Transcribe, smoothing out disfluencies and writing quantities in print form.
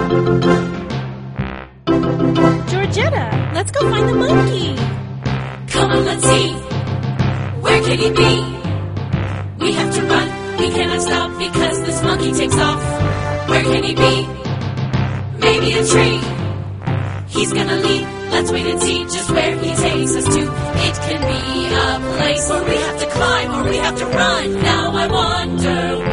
Georgetta, let's go find the monkey. Come on, let's see. Where can he be? We have to run, we cannot stop because this monkey takes off. Where can he be? Maybe a tree. He's gonna leap, let's wait and see just where he takes us to. It can be a place where we have to climb or we have to run. Now I wonder